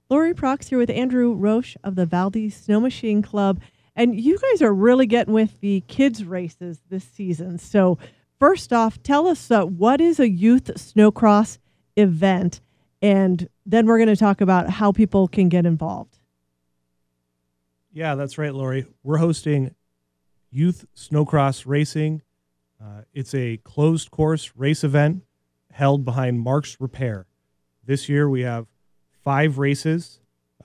Lori Prox here with Andrew Roche of the Valdez Snow Machine Club. And you guys are really getting with the kids' races this season. So first off, tell us what is a youth snowcross event? And then we're going to talk about how people can get involved. Yeah, that's right, Lori. We're hosting Youth Snowcross Racing. It's a closed course race event held behind Mark's Repair. This year we have 5 races,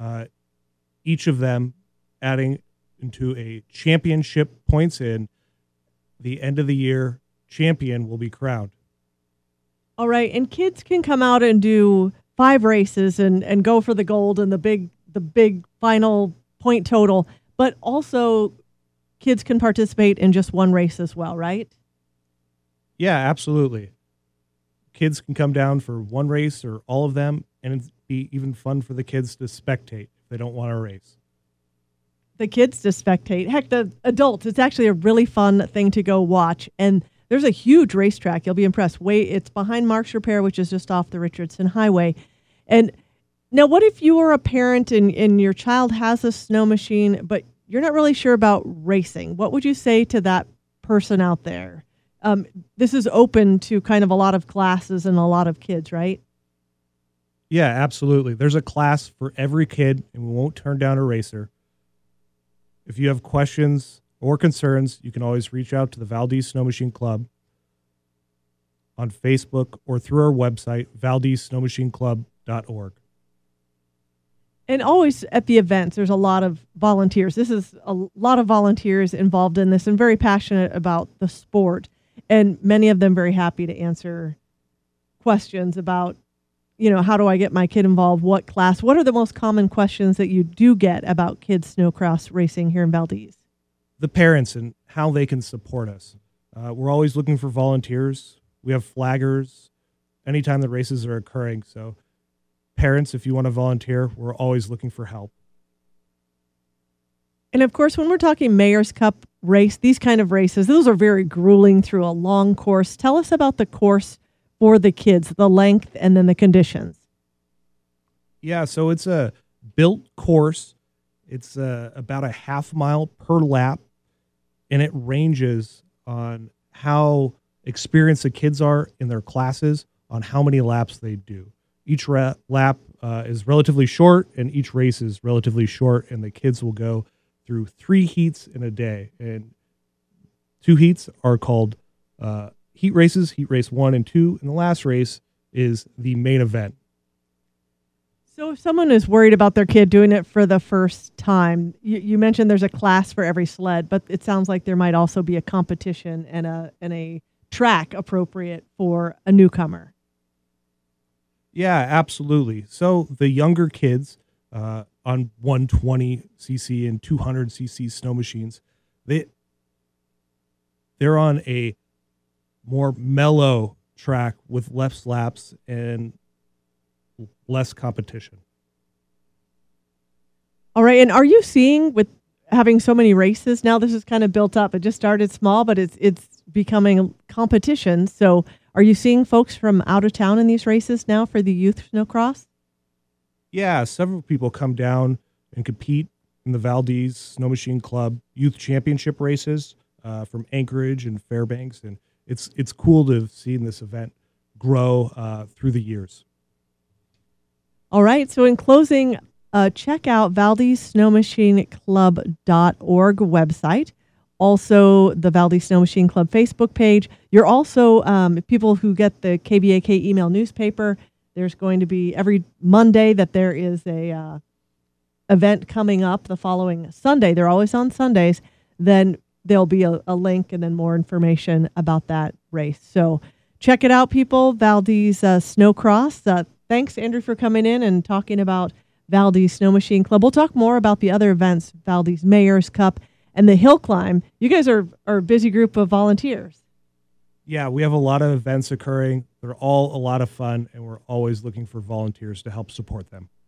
each of them adding into a championship points in. The end of the year champion will be crowned. All right, and kids can come out and do 5 races and go for the gold and the big final point total, but also kids can participate in just one race as well, right? Yeah, absolutely. Kids can come down for one race or all of them, and it'd be even fun for the kids to spectate if they don't want to race. The kids to spectate. Heck, the adults, it's actually a really fun thing to go watch. And there's a huge racetrack. You'll be impressed. It's behind Mark's Repair, which is just off the Richardson Highway. And now, what if you are a parent and your child has a snow machine, but you're not really sure about racing? What would you say to that person out there? This is open to kind of a lot of classes and a lot of kids, right? Yeah, absolutely. There's a class for every kid, and we won't turn down a racer. If you have questions or concerns, you can always reach out to the Valdez Snow Machine Club on Facebook or through our website, valdezsnowmachineclub.org. And always at the events, there's a lot of volunteers. This is a lot of volunteers involved in this and very passionate about the sport. And many of them very happy to answer questions about, how do I get my kid involved? What class? What are the most common questions that you do get about kids snowcross racing here in Valdez? The parents and how they can support us. We're always looking for volunteers. We have flaggers anytime the races are occurring. So parents, if you want to volunteer, we're always looking for help. And of course, when we're talking Mayor's Cup race, these kind of races, those are very grueling through a long course. Tell us about the course for the kids, the length and then the conditions. Yeah, so it's a built course. It's about a half mile per lap, and it ranges on how experienced the kids are in their classes on how many laps they do. Each lap is relatively short, and each race is relatively short, and the kids will go through 3 heats in a day. And 2 heats are called heat races, heat race 1 and 2, and the last race is the main event. So if someone is worried about their kid doing it for the first time, you mentioned there's a class for every sled, but it sounds like there might also be a competition and a track appropriate for a newcomer. Yeah, absolutely. So the younger kids on 120cc and 200cc snow machines, they're on a more mellow track with less laps and less competition. All right. And are you seeing with having so many races now, this is kind of built up. It just started small, but it's becoming competition. So are you seeing folks from out of town in these races now for the youth snowcross? Yeah, several people come down and compete in the Valdez Snow Machine Club Youth Championship races from Anchorage and Fairbanks. And it's cool to have seen this event grow through the years. All right. So in closing, check out valdezsnowmachineclub.org website. Also, the Valdez Snow Machine Club Facebook page. You're also people who get the KBAK email newspaper. There's going to be every Monday that there is a event coming up the following Sunday. They're always on Sundays. Then there'll be a link and then more information about that race. So check it out, people. Valdez Snowcross. Thanks, Andrew, for coming in and talking about Valdez Snow Machine Club. We'll talk more about the other events, Valdez Mayor's Cup and the Hill Climb. You guys are a busy group of volunteers. Yeah, we have a lot of events occurring. They're all a lot of fun, and we're always looking for volunteers to help support them.